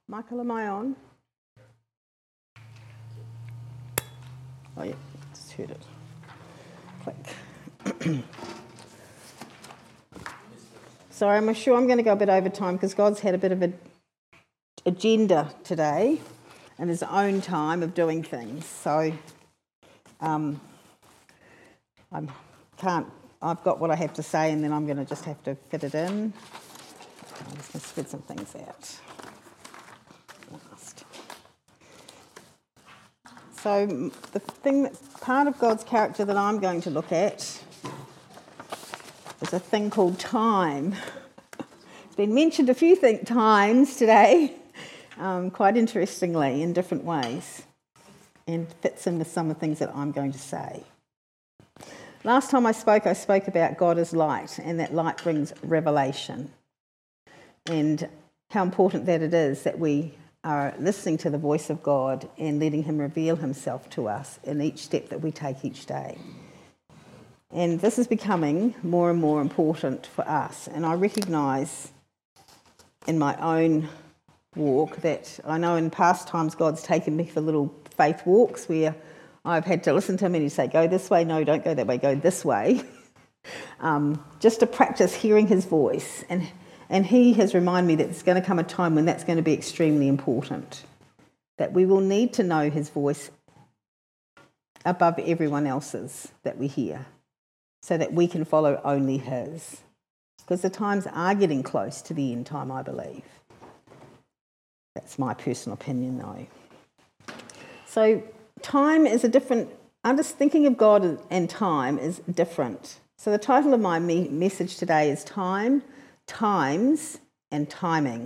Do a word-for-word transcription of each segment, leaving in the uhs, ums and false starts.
Michael, am I on? Oh yeah, just heard it. Click. Sorry, I'm sure I'm going to go a bit over time because God's had a bit of an agenda today and his own time of doing things. So um, I can't, I've got what I have to say and then I'm going to just have to fit it in. I'm just going to spit some things out. Last. So the thing that's part of God's character that I'm going to look at is a thing called time. It's been mentioned a few th- times today, um, quite interestingly, in different ways, and fits in with some of the things that I'm going to say. Last time I spoke, I spoke about God as light, and that light brings revelation, and how important that it is that we are listening to the voice of God and letting him reveal himself to us in each step that we take each day. And this is becoming more and more important for us. And I recognise in my own walk that I know in past times God's taken me for little faith walks where I've had to listen to him and he'd say, go this way, no, don't go that way, go this way. um, just to practice hearing his voice. And, and he has reminded me that there's going to come a time when that's going to be extremely important. That we will need to know his voice above everyone else's that we hear, so that we can follow only his. Because the times are getting close to the end time, I believe. That's my personal opinion, though. So time is a different... I'm just thinking of God and time is different. So the title of my me- message today is Time, Times, and Timing.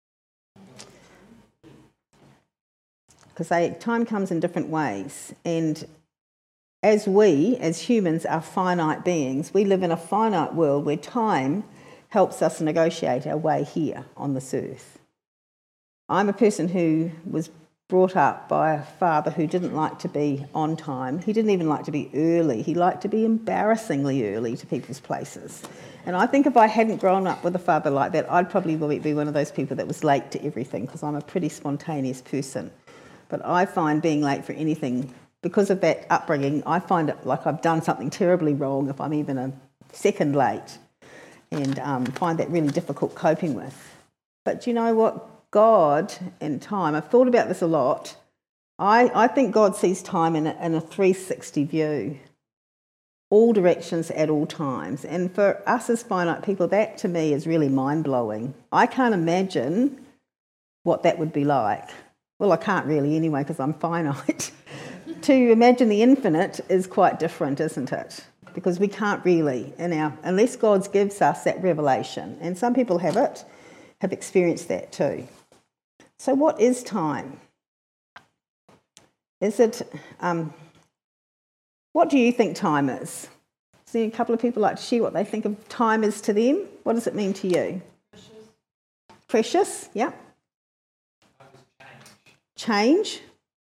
Because time comes in different ways, and as we, as humans, are finite beings, we live in a finite world where time helps us negotiate our way here on this earth. I'm a person who was brought up by a father who didn't like to be on time. He didn't even like to be early. He liked to be embarrassingly early to people's places. And I think if I hadn't grown up with a father like that, I'd probably be one of those people that was late to everything because I'm a pretty spontaneous person. But I find being late for anything, because of that upbringing, I find it like I've done something terribly wrong if I'm even a second late, and um, find that really difficult coping with. But do you know what? God and time, I've thought about this a lot. I, I think God sees time in a, in a three sixty view, all directions at all times. And for us as finite people, that to me is really mind-blowing. I can't imagine what that would be like. Well, I can't really anyway because I'm finite. To imagine the infinite is quite different, isn't it? Because we can't really, in our, unless God gives us that revelation, and some people have it, have experienced that too. So what is time? Is it, um, what do you think time is? See, a couple of people like to share what they think of time is to them. What does it mean to you? Precious. Precious, yeah. Change. Change.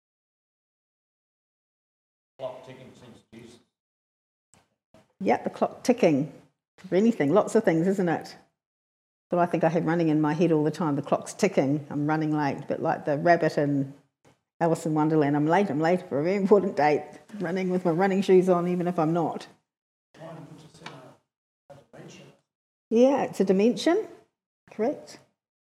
Clock ticking seems useless. Yeah, the clock ticking for anything, lots of things, isn't it? So I think I have running in my head all the time, the clock's ticking, I'm running late, but like the rabbit in Alice in Wonderland, I'm late, I'm late for a very important date, running with my running shoes on even if I'm not. Time puts us in a, a dimension. Yeah, it's a dimension, correct.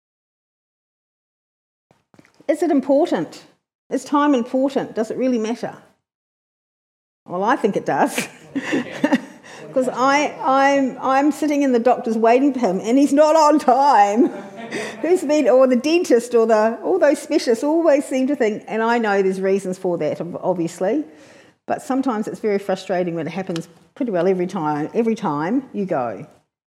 Is it important? Is time important? Does it really matter? Well, I think it does. Because I, I'm, I'm sitting in the doctor's waiting for him and he's not on time. Who's been, or the dentist or the all those specialists always seem to think, and I know there's reasons for that, obviously, but sometimes it's very frustrating when it happens pretty well every time, every time you go.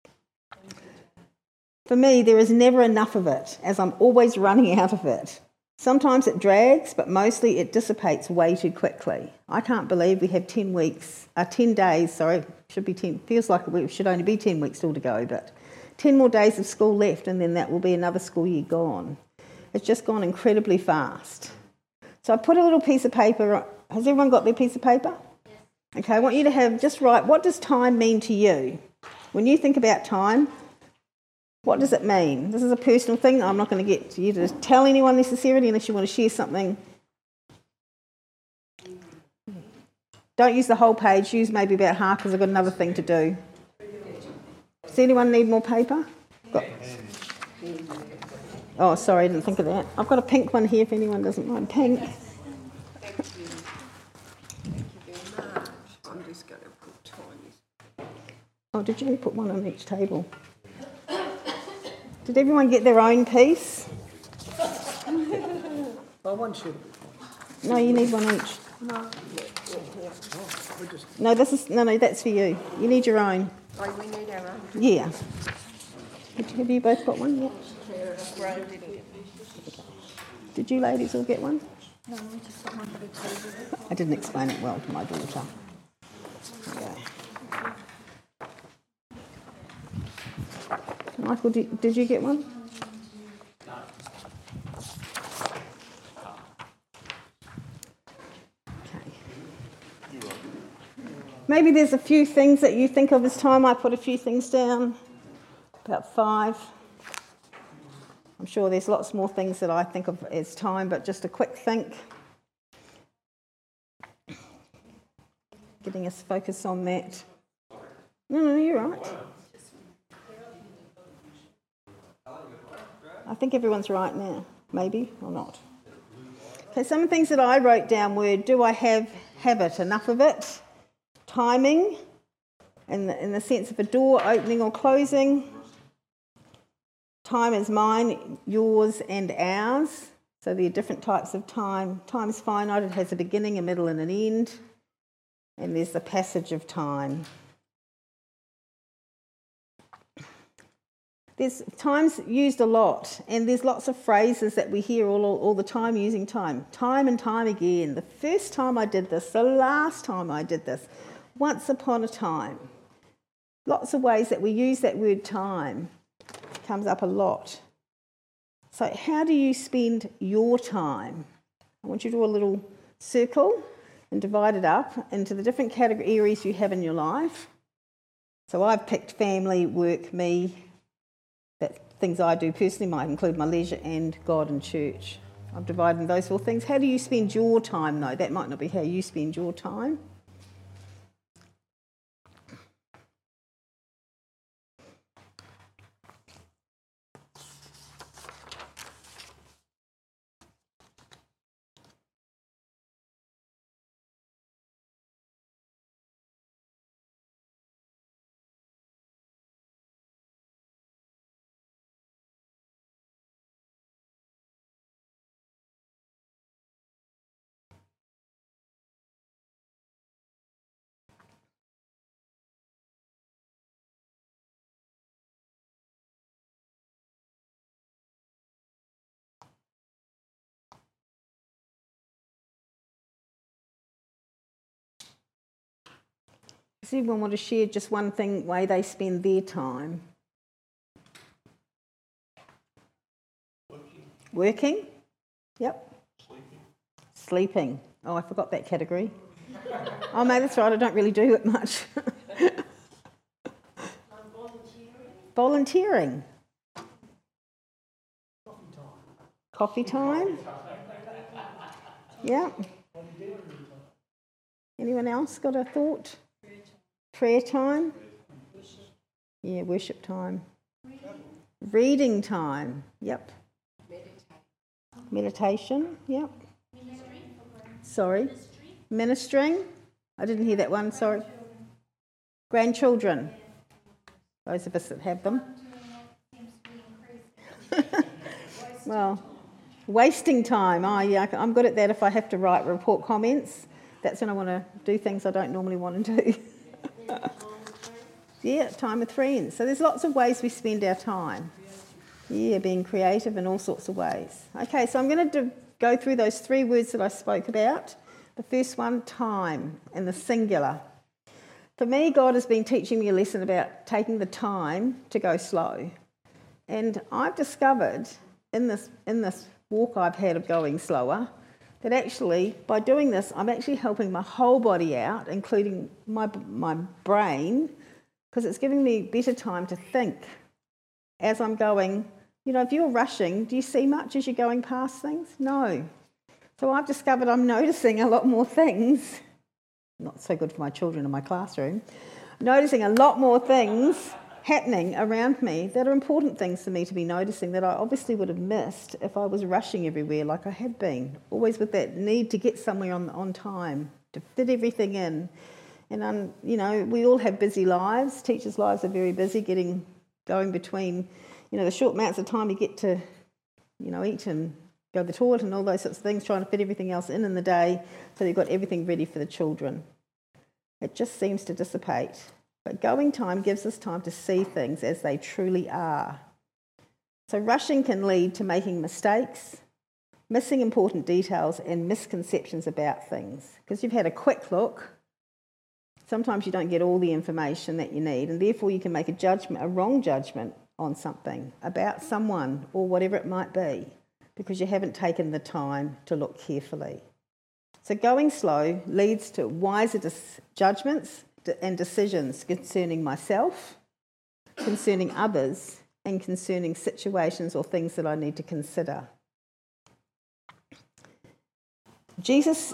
For me, there is never enough of it, as I'm always running out of it. Sometimes it drags, but mostly it dissipates way too quickly. I can't believe we have ten weeks, uh, ten days, sorry, should be ten, feels like it should only be ten weeks still to go, but ten more days of school left and then that will be another school year gone. It's just gone incredibly fast. So I put a little piece of paper, has everyone got their piece of paper? Yes. Okay, I want you to have, just write, what does time mean to you? When you think about time, What does it mean? This is a personal thing. I'm not going to get you to tell anyone necessarily unless you want to share something. Don't use the whole page. Use maybe about half because I've got another thing to do. Does anyone need more paper? Got... Oh, sorry, I didn't think of that. I've got a pink one here if anyone doesn't mind pink. Thank you. Thank you very much. I'm just going to put Tiny's. Oh, did you put one on each table? Did everyone get their own piece? I want you to. No, you need one each. No. No, this is no, no. That's for you. You need your own. Oh, we need our own. Yeah. Have you both got one? Yeah. Graham didn't get Did you ladies all get one? No, we just got one for the table. I didn't explain it well to my daughter. Okay. Michael, did, did you get one? Okay. Maybe there's a few things that you think of as time. I put a few things down, about five. I'm sure there's lots more things that I think of as time, but just a quick think. Getting us focused on that. No, no, you're right. I think everyone's right now, maybe or not. Okay, some of the things that I wrote down were, do I have habit, enough of it? Timing, in the, in the sense of a door opening or closing. Time is mine, yours and ours. So there are different types of time. Time is finite, it has a beginning, a middle and an end. And there's the passage of time. There's time's used a lot, and there's lots of phrases that we hear all, all, all the time using time. Time and time again. The first time I did this, the last time I did this, once upon a time. Lots of ways that we use that word time. It comes up a lot. So how do you spend your time? I want you to do a little circle and divide it up into the different category areas you have in your life. So I've picked family, work, me. That things I do personally might include my leisure and God and church. I've divided those four things. How do you spend your time, though? That might not be how you spend your time. Does anyone want to share just one thing, way they spend their time? Working. Working? Yep. Sleeping. Sleeping. Oh, I forgot that category. Oh, mate, that's right, I don't really do it much. Volunteering. Volunteering. Coffee time. Coffee time? Yeah. Anyone else got a thought? Prayer time? Yeah, worship time. Reading time. Yep. Meditation. Yep. Sorry. Ministering. I didn't hear that one, sorry. Grandchildren. Those of us that have them. Well, wasting time. Oh, yeah, I'm good at that if I have to write report comments. That's when I want to do things I don't normally want to do. Yeah, time with friends. So there's lots of ways we spend our time. Yeah, being creative in all sorts of ways. Okay, so I'm going to go through those three words that I spoke about. The first one, time, in the singular. For me, God has been teaching me a lesson about taking the time to go slow. And I've discovered in this, in this walk I've had of going slower, that actually, by doing this, I'm actually helping my whole body out, including my my brain, because it's giving me better time to think. as I'm going, you know, if you're rushing, do you see much as you're going past things? No. So I've discovered I'm noticing a lot more things, not so good for my children in my classroom, noticing a lot more things happening around me that are important things for me to be noticing that I obviously would have missed if I was rushing everywhere like I had been, always with that need to get somewhere on, on time, to fit everything in. And, um, you know, we all have busy lives. Teachers' lives are very busy, getting going between, you know, the short amounts of time you get to, you know, eat and go to the toilet and all those sorts of things, trying to fit everything else in in the day so you've got everything ready for the children. It just seems to dissipate. But going time gives us time to see things as they truly are. So rushing can lead to making mistakes, missing important details and misconceptions about things. Because you've had a quick look, sometimes you don't get all the information that you need, and therefore you can make a judgment, a wrong judgment on something, about someone or whatever it might be, because you haven't taken the time to look carefully. So going slow leads to wiser dis- judgments and decisions concerning myself, concerning others, and concerning situations or things that I need to consider. Jesus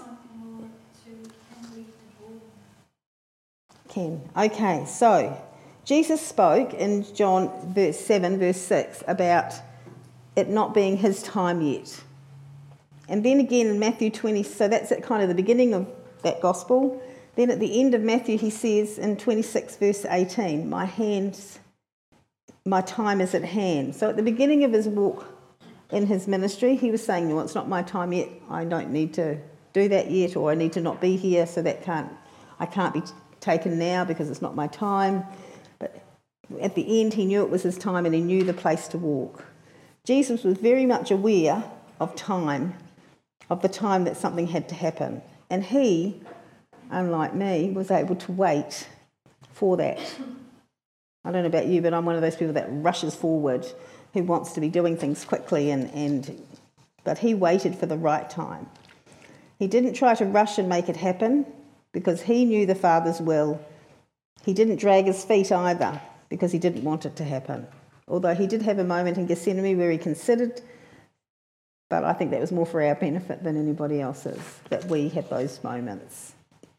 can. Okay, so Jesus spoke in John verse seven, verse six, about it not being his time yet. And then again in Matthew twenty, so that's at kind of the beginning of that gospel. Then at the end of Matthew, he says in twenty-six, verse eighteen, my hands, my time is at hand. So at the beginning of his walk in his ministry, he was saying, well, it's not my time yet. I don't need to do that yet, or I need to not be here, so that can't, I can't be taken now because it's not my time. But at the end, he knew it was his time and he knew the place to walk. Jesus was very much aware of time, of the time that something had to happen. And he, unlike me, was able to wait for that. I don't know about you, but I'm one of those people that rushes forward, who wants to be doing things quickly, and, and but he waited for the right time. He didn't try to rush and make it happen because he knew the Father's will. He didn't drag his feet either because he didn't want it to happen. Although he did have a moment in Gethsemane where he considered, but I think that was more for our benefit than anybody else's, that we had those moments.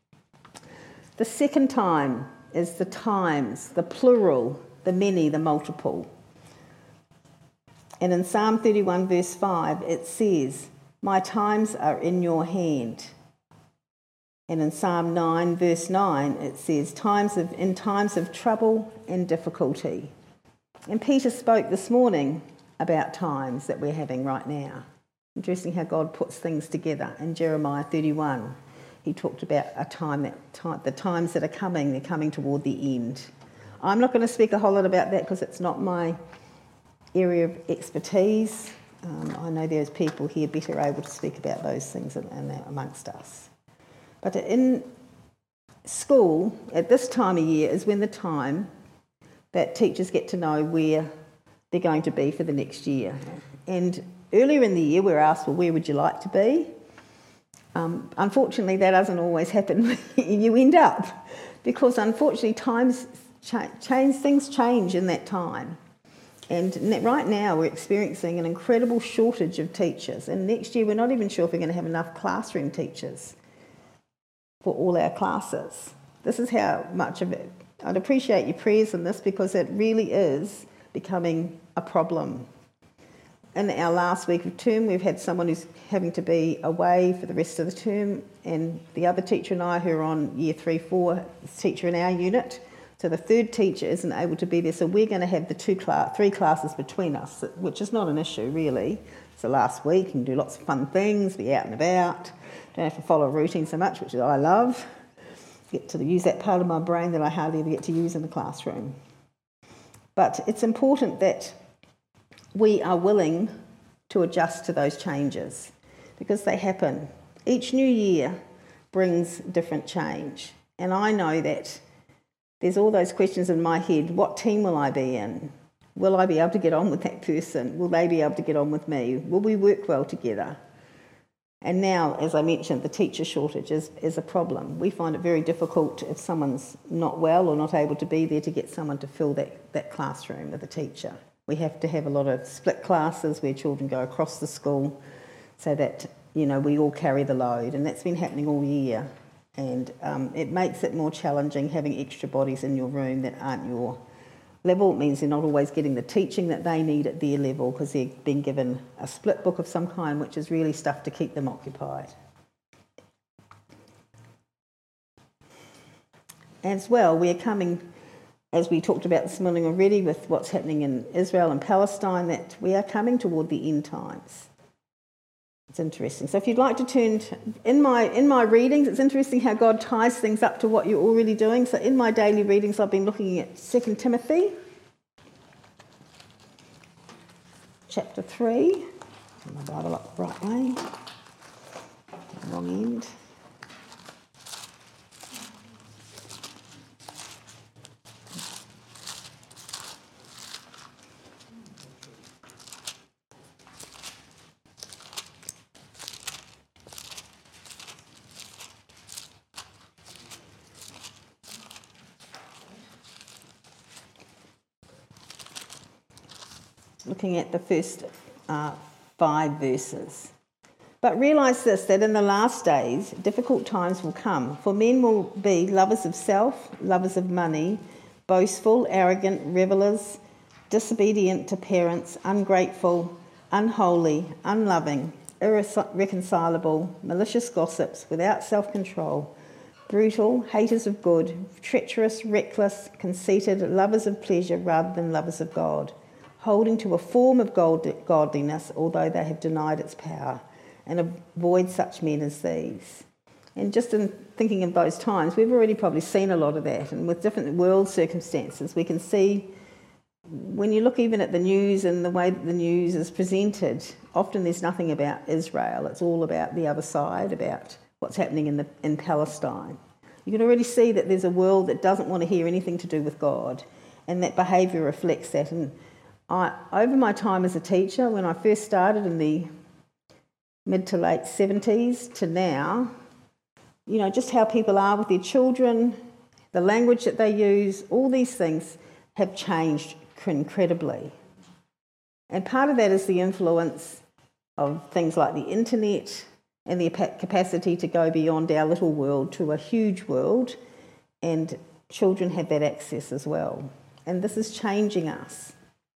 The second time is the times, the plural, the many, the multiple. And in Psalm thirty-one, verse five, it says, my times are in your hand. And in Psalm nine, verse nine, it says, times of, in times of trouble and difficulty. And Peter spoke this morning about times that we're having right now. Interesting how God puts things together. In Jeremiah thirty-one, he talked about a time that time, the times that are coming, they're coming toward the end. I'm not going to speak a whole lot about that because it's not my area of expertise. Um, I know there's people here better able to speak about those things and, and amongst us. But in school, at this time of year, is when the time that teachers get to know where they're going to be for the next year. And earlier in the year, we were asked, well, where would you like to be? Um, unfortunately, that doesn't always happen. You end up, because unfortunately, times cha- change, things change in that time. And right now, we're experiencing an incredible shortage of teachers. And next year, we're not even sure if we're going to have enough classroom teachers for all our classes. This is how much of it. I'd appreciate your prayers in this because it really is becoming a problem. In our last week of term, we've had someone who's having to be away for the rest of the term, and the other teacher and I, who are on year three, four, is teacher in our unit. So the third teacher isn't able to be there, so we're going to have the two class, three classes between us, which is not an issue really. It's the last week, and do lots of fun things, be out and about, don't have to follow a routine so much, which I love. Get to use that part of my brain that I hardly ever get to use in the classroom. But it's important that we are willing to adjust to those changes because they happen. Each new year brings different change. And I know that there's all those questions in my head. What team will I be in? Will I be able to get on with that person? Will they be able to get on with me? Will we work well together? And now, as I mentioned, the teacher shortage is, is a problem. We find it very difficult if someone's not well or not able to be there to get someone to fill that, that classroom with a teacher. We have to have a lot of split classes where children go across the school so that, you know, we all carry the load, and that's been happening all year. And um, it makes it more challenging having extra bodies in your room that aren't your level. It means they're not always getting the teaching that they need at their level because they've been given a split book of some kind, which is really stuff to keep them occupied. As well, we're coming, as we talked about this morning already, with what's happening in Israel and Palestine, that we are coming toward the end times. It's interesting. So if you'd like to turn to, in my in my readings, it's interesting how God ties things up to what you're already doing. So in my daily readings, I've been looking at Second Timothy, chapter three. Turn my Bible up the right way. Wrong end. Looking at the first uh, five verses. But realise this, that in the last days, difficult times will come, for men will be lovers of self, lovers of money, boastful, arrogant, revellers, disobedient to parents, ungrateful, unholy, unloving, irreconcilable, malicious gossips, without self-control, brutal, haters of good, treacherous, reckless, conceited, lovers of pleasure rather than lovers of God, holding to a form of godliness, although they have denied its power, and avoid such men as these. And just in thinking of those times, we've already probably seen a lot of that, and with different world circumstances, we can see, when you look even at the news and the way that the news is presented, often there's nothing about Israel. It's all about the other side, about what's happening in the in Palestine. You can already see that there's a world that doesn't want to hear anything to do with God, and that behaviour reflects that. And I, over my time as a teacher, when I first started in the mid to late seventies to now, you know, just how people are with their children, the language that they use, all these things have changed incredibly. And part of that is the influence of things like the internet and the capacity to go beyond our little world to a huge world, and children have that access as well. And this is changing us.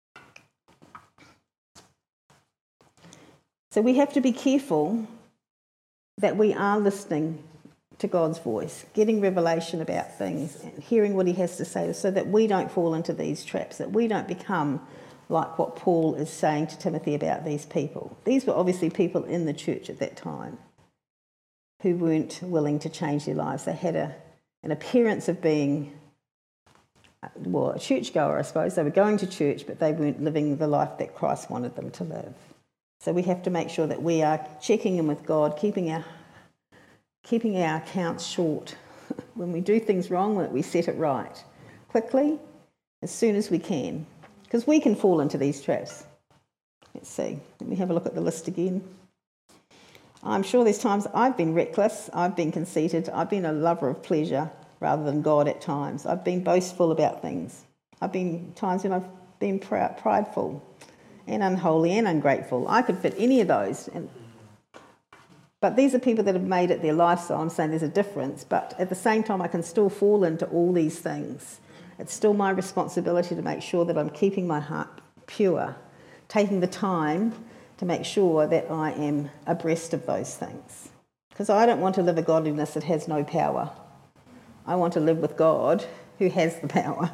So we have to be careful that we are listening to God's voice, getting revelation about things and hearing what he has to say, so that we don't fall into these traps, that we don't become like what Paul is saying to Timothy about these people. These were obviously people in the church at that time who weren't willing to change their lives. They had a, an appearance of being, well, a churchgoer, I suppose. They were going to church, but they weren't living the life that Christ wanted them to live. So we have to make sure that we are checking in with God, keeping our keeping our accounts short. When we do things wrong, that we set it right quickly, as soon as we can, because we can fall into these traps. Let's see. Let me have a look at the list again. I'm sure there's times I've been reckless, I've been conceited, I've been a lover of pleasure rather than God at times. I've been boastful about things. I've been times when I've been proud, prideful and unholy and ungrateful. I could fit any of those. And, but these are people that have made it their lifestyle. I'm saying there's a difference, but at the same time I can still fall into all these things. It's still my responsibility to make sure that I'm keeping my heart pure, taking the time to make sure that I am abreast of those things. Because I don't want to live a godliness that has no power. I want to live with God who has the power.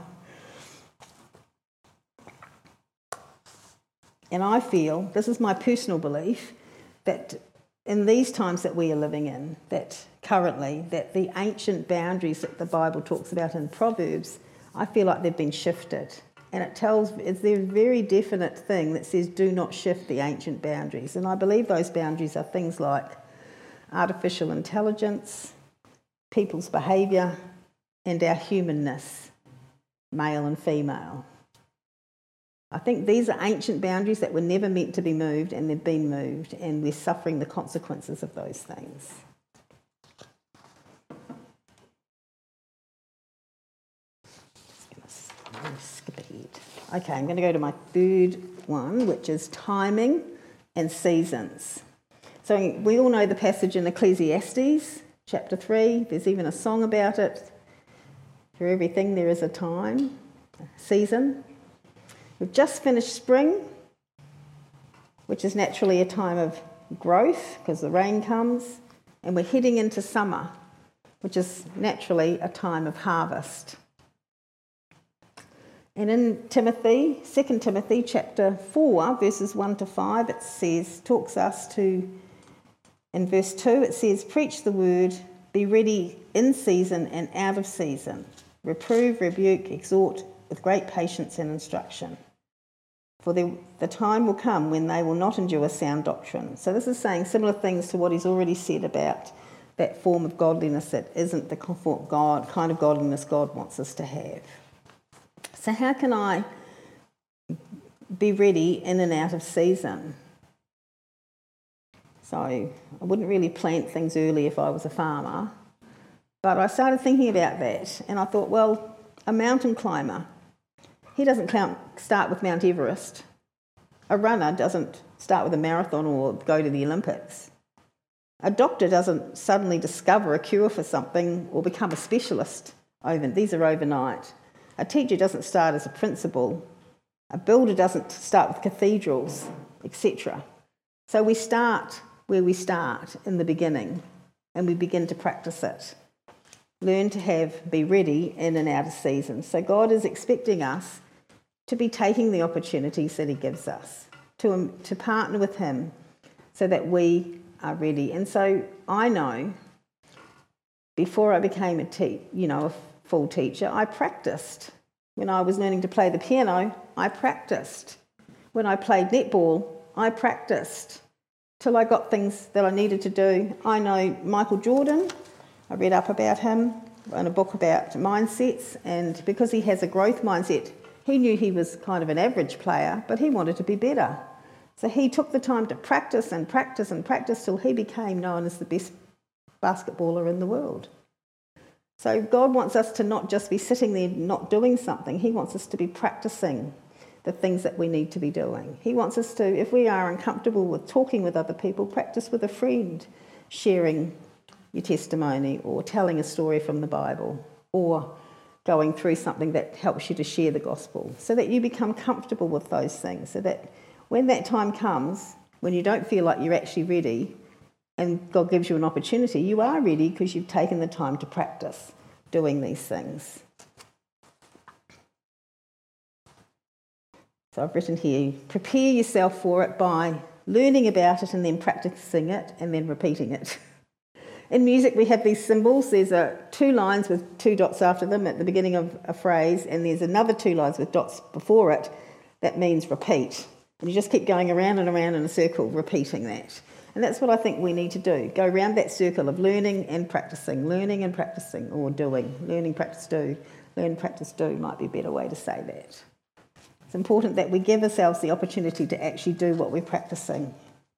And I feel, this is my personal belief, that in these times that we are living in, that currently, that the ancient boundaries that the Bible talks about in Proverbs, I feel like they've been shifted. And it tells, it's a very definite thing that says do not shift the ancient boundaries. And I believe those boundaries are things like artificial intelligence, people's behaviour, and our humanness, male and female. I think these are ancient boundaries that were never meant to be moved, and they've been moved, and we're suffering the consequences of those things. Just going to skip ahead. Okay, I'm going to go to my third one, which is timing and seasons. So we all know the passage in Ecclesiastes, chapter three. There's even a song about it. For everything there is a time, a season. We've just finished spring, which is naturally a time of growth because the rain comes, and we're heading into summer, which is naturally a time of harvest. And in Timothy, Second Timothy chapter four, verses one to five, it says, talks us to, in verse two, it says, preach the word, be ready in season and out of season. Reprove, rebuke, exhort with great patience and instruction. For the, the time will come when they will not endure sound doctrine. So this is saying similar things to what he's already said about that form of godliness that isn't the God, kind of godliness God wants us to have. So how can I be ready in and out of season? So I wouldn't really plant things early if I was a farmer. But I started thinking about that, and I thought, well, a mountain climber, he doesn't count, start with Mount Everest. A runner doesn't start with a marathon or go to the Olympics. A doctor doesn't suddenly discover a cure for something or become a specialist. Over, these are overnight. A teacher doesn't start as a principal. A builder doesn't start with cathedrals, et cetera. So we start where we start in the beginning, and we begin to practice it. Learn to have, be ready in and out of season. So God is expecting us to be taking the opportunities that he gives us, to, to partner with him so that we are ready. And so I know before I became a te- you know, a full teacher, I practiced. When I was learning to play the piano, I practiced. When I played netball, I practiced till I got things that I needed to do. I know Michael Jordan. I read up about him in a book about mindsets, and because he has a growth mindset, he knew he was kind of an average player, but he wanted to be better. So he took the time to practice and practice and practice till he became known as the best basketballer in the world. So God wants us to not just be sitting there not doing something. He wants us to be practicing the things that we need to be doing. He wants us to, if we are uncomfortable with talking with other people, practice with a friend, sharing your testimony or telling a story from the Bible or going through something that helps you to share the gospel so that you become comfortable with those things, so that when that time comes, when you don't feel like you're actually ready and God gives you an opportunity, you are ready because you've taken the time to practice doing these things. So I've written here, prepare yourself for it by learning about it and then practicing it and then repeating it. In music, we have these symbols. There's a, two lines with two dots after them at the beginning of a phrase, and there's another two lines with dots before it. That means repeat. And you just keep going around and around in a circle, repeating that. And that's what I think we need to do. Go around that circle of learning and practicing, learning and practicing, or doing. Learning, practice, do. Learn, practice, do might be a better way to say that. It's important that we give ourselves the opportunity to actually do what we're practicing.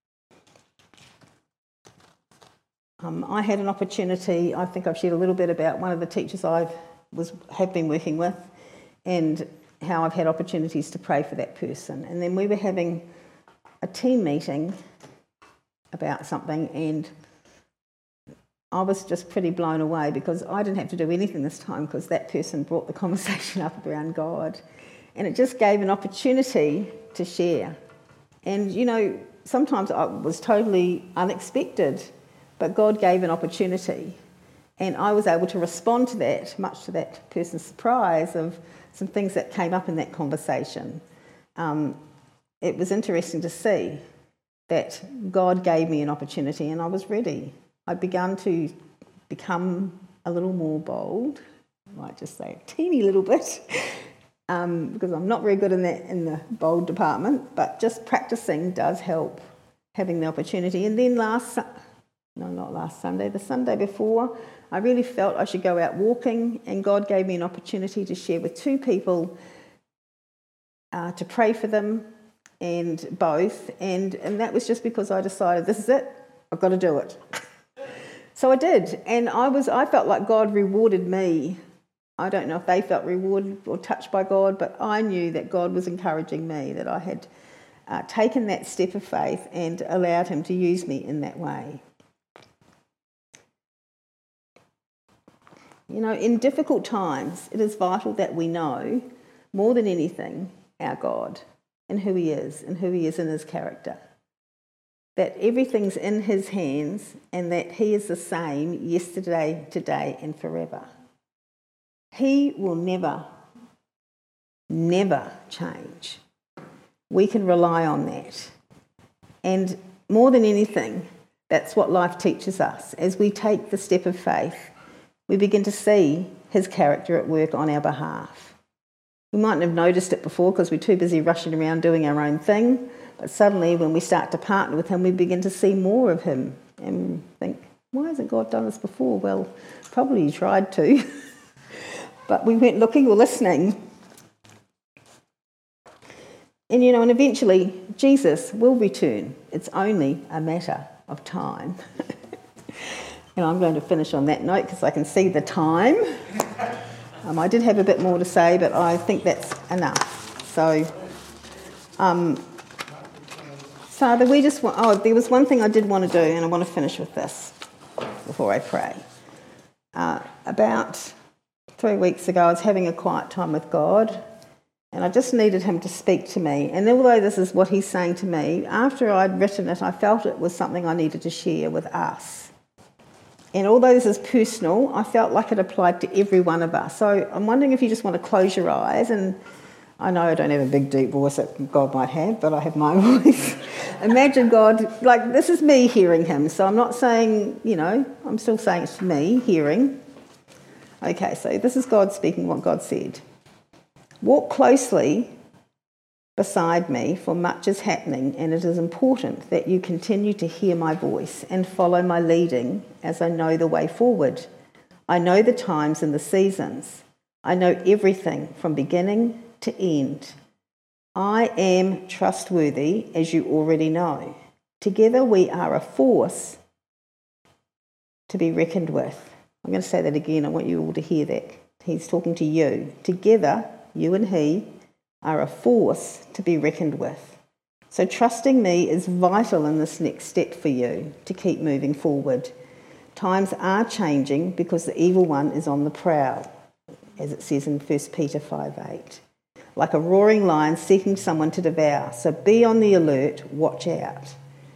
Um, I had an opportunity, I think I've shared a little bit about one of the teachers I was have been working with and how I've had opportunities to pray for that person. And then we were having a team meeting about something, and I was just pretty blown away because I didn't have to do anything this time because that person brought the conversation up around God. And it just gave an opportunity to share. And, you know, sometimes it was totally unexpected, but God gave an opportunity. And I was able to respond to that, much to that person's surprise of some things that came up in that conversation. Um, it was interesting to see that God gave me an opportunity and I was ready. I'd begun to become a little more bold, I might just say a teeny little bit, um, because I'm not very good in that in the bold department, but just practicing does help, having the opportunity. And then last, no, not last Sunday, the Sunday before, I really felt I should go out walking, and God gave me an opportunity to share with two people, uh, to pray for them, and both, and, and that was just because I decided, this is it, I've got to do it. So I did, and I was I felt like God rewarded me I don't know if they felt rewarded or touched by God, but I knew that God was encouraging me, that I had uh, taken that step of faith and allowed him to use me in that way. You know, in difficult times, it is vital that we know, more than anything, our God and who he is and who he is in his character. That everything's in his hands and that he is the same yesterday, today and forever. He will never, never change. We can rely on that. And more than anything, that's what life teaches us. As we take the step of faith, we begin to see his character at work on our behalf. We mightn't have noticed it before because we're too busy rushing around doing our own thing, but suddenly when we start to partner with him, we begin to see more of him and think, why hasn't God done this before? Well, probably he tried to, but we weren't looking or listening. And, you know, and eventually Jesus will return. It's only a matter of time. And I'm going to finish on that note because I can see the time. Um, I did have a bit more to say, but I think that's enough. So, um, Father, we just want... Oh, there was one thing I did want to do, and I want to finish with this before I pray. Uh, about three weeks ago, I was having a quiet time with God, and I just needed him to speak to me. And although this is what he's saying to me, after I'd written it, I felt it was something I needed to share with us. And although this is personal, I felt like it applied to every one of us. So I'm wondering if you just want to close your eyes. And I know I don't have a big, deep voice that God might have, but I have my voice. Imagine God, like this is me hearing him. So I'm not saying, you know, I'm still saying it's me hearing. Okay, so this is God speaking what God said. Walk closely beside me, for much is happening, and it is important that you continue to hear my voice and follow my leading as I know the way forward. I know the times and the seasons. I know everything from beginning to end. I am trustworthy, as you already know. Together we are a force to be reckoned with. I'm going to say that again. I want you all to hear that. He's talking to you. Together, you and he are a force to be reckoned with. So trusting me is vital in this next step for you to keep moving forward. Times are changing because the evil one is on the prowl, as it says in First Peter five eight. Like a roaring lion seeking someone to devour. So be on the alert, watch out.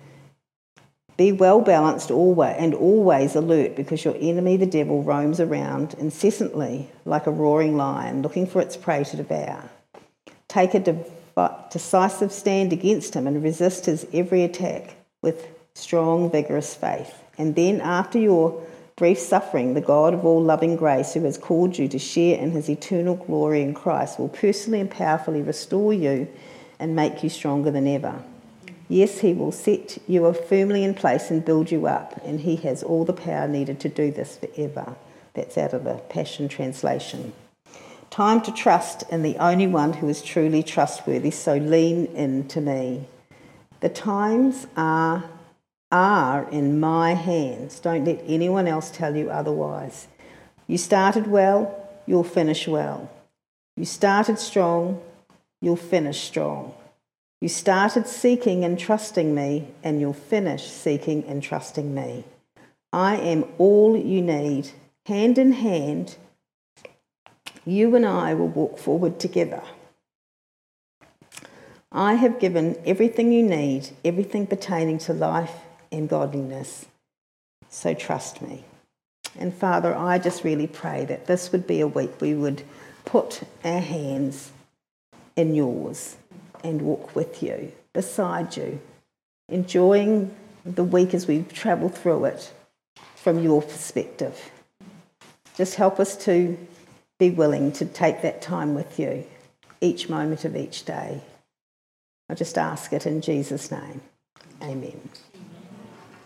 Be well balanced always and always alert, because your enemy, the devil, roams around incessantly like a roaring lion looking for its prey to devour. Take a decisive stand against him and resist his every attack with strong, vigorous faith. And then, after your brief suffering, the God of all loving grace, who has called you to share in his eternal glory in Christ, will personally and powerfully restore you and make you stronger than ever. Yes, he will set you firmly in place and build you up, and he has all the power needed to do this forever. That's out of the Passion Translation. Time to trust in the only one who is truly trustworthy, so lean into me. The times are, are in my hands. Don't let anyone else tell you otherwise. You started well, you'll finish well. You started strong, you'll finish strong. You started seeking and trusting me, and you'll finish seeking and trusting me. I am all you need. Hand in hand, you and I will walk forward together. I have given everything you need, everything pertaining to life and godliness. So trust me. And Father, I just really pray that this would be a week we would put our hands in yours and walk with you, beside you, enjoying the week as we travel through it from your perspective. Just help us to be willing to take that time with you each moment of each day. I just ask it in Jesus' name. Amen.